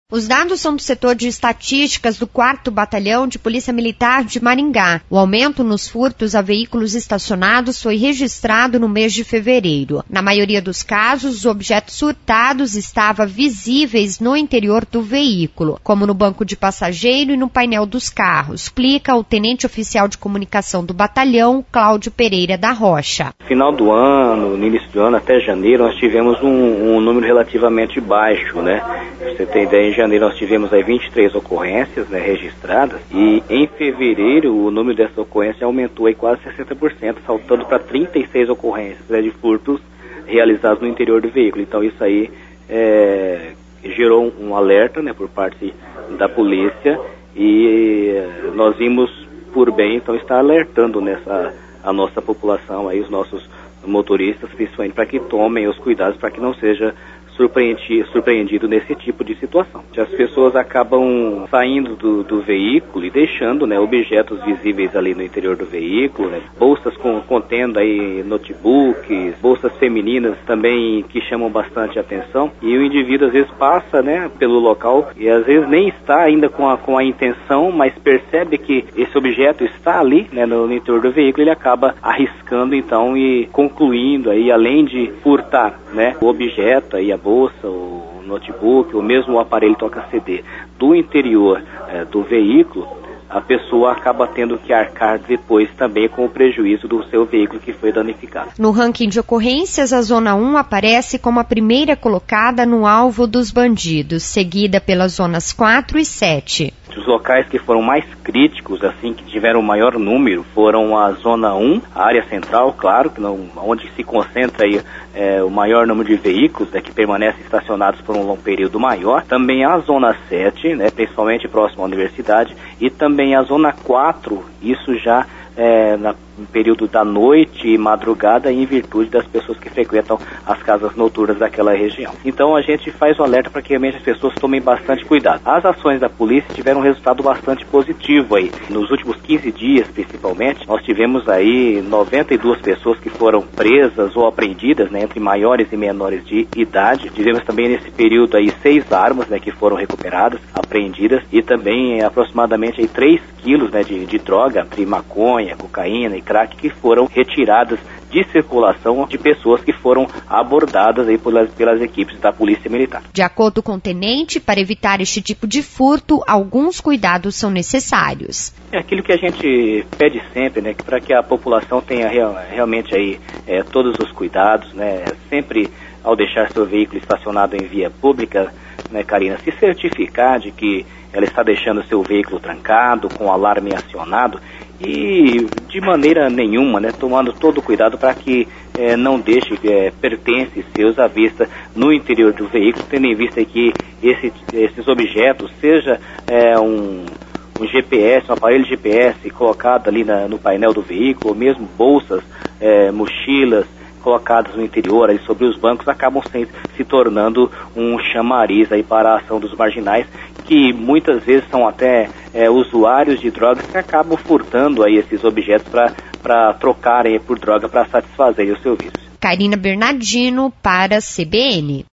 Os dados são do setor de estatísticas do 4º Batalhão de Polícia Militar de Maringá. O aumento nos furtos a veículos estacionados foi registrado no mês de fevereiro. Na maioria dos casos, os objetos furtados estavam visíveis no interior do veículo, como no banco de passageiro e no painel dos carros, explica o tenente oficial de comunicação do batalhão, Cláudio Pereira da Rocha. Final do ano, no início do ano, até janeiro, nós tivemos um número relativamente baixo, né? Você tem ideia, em janeiro nós tivemos aí 23 ocorrências, né, registradas, e em fevereiro o número dessas ocorrências aumentou aí quase 60%, saltando para 36 ocorrências, né, de furtos realizados no interior do veículo. Então isso aí gerou um alerta, né, por parte da polícia, e nós vimos por bem, então, estar alertando a nossa população, aí, os nossos motoristas, principalmente, para que tomem os cuidados para que não seja surpreendido nesse tipo de situação. As pessoas acabam saindo do veículo e deixando, né, objetos visíveis ali no interior do veículo, né, bolsas contendo aí notebooks, bolsas femininas também que chamam bastante atenção, e o indivíduo às vezes passa, né, pelo local e às vezes nem está ainda com a intenção, mas percebe que esse objeto está ali, né, no interior do veículo, ele acaba arriscando então e concluindo aí, além de furtar, né, o objeto aí, a bolsa, o notebook, ou mesmo o aparelho toca-CD do interior do veículo, a pessoa acaba tendo que arcar depois também com o prejuízo do seu veículo que foi danificado. No ranking de ocorrências, a Zona 1 aparece como a primeira colocada no alvo dos bandidos, seguida pelas zonas 4 e 7. Os locais que foram mais críticos, assim, que tiveram o maior número, foram a Zona 1, a área central, claro, onde se concentra aí, o maior número de veículos, né, que permanecem estacionados por um período maior. Também a Zona 7, né, principalmente próximo à universidade, e também a Zona 4, isso já no período da noite e madrugada, em virtude das pessoas que frequentam as casas noturnas daquela região. Então a gente faz o alerta para que realmente as pessoas tomem bastante cuidado. As ações da polícia tiveram um resultado bastante positivo aí. Nos últimos 15 dias, principalmente, nós tivemos aí 92 pessoas que foram presas ou apreendidas, né, entre maiores e menores de idade. Tivemos também nesse período aí 6 armas, né, que foram recuperadas, apreendidas, e também aproximadamente aí 3 quilos, né, de droga, entre maconha, cocaína e crack, que foram retiradas de circulação de pessoas que foram abordadas aí pelas equipes da Polícia Militar. De acordo com o tenente, para evitar este tipo de furto, alguns cuidados são necessários. É aquilo que a gente pede sempre, né, para que a população tenha realmente aí todos os cuidados, né, sempre ao deixar seu veículo estacionado em via pública, né, Karina, se certificar de que ela está deixando seu veículo trancado, com o alarme acionado, e de maneira nenhuma, né, tomando todo o cuidado para que não deixe pertences seus à vista no interior do veículo, tendo em vista que esses objetos, seja um GPS, um aparelho GPS colocado ali no painel do veículo, ou mesmo bolsas, mochilas colocadas no interior, ali sobre os bancos, acabam se tornando um chamariz aí para a ação dos marginais, que muitas vezes são até usuários de drogas que acabam furtando aí esses objetos para trocarem por droga para satisfazerem os seus vícios. Karina Bernardino para a CBN.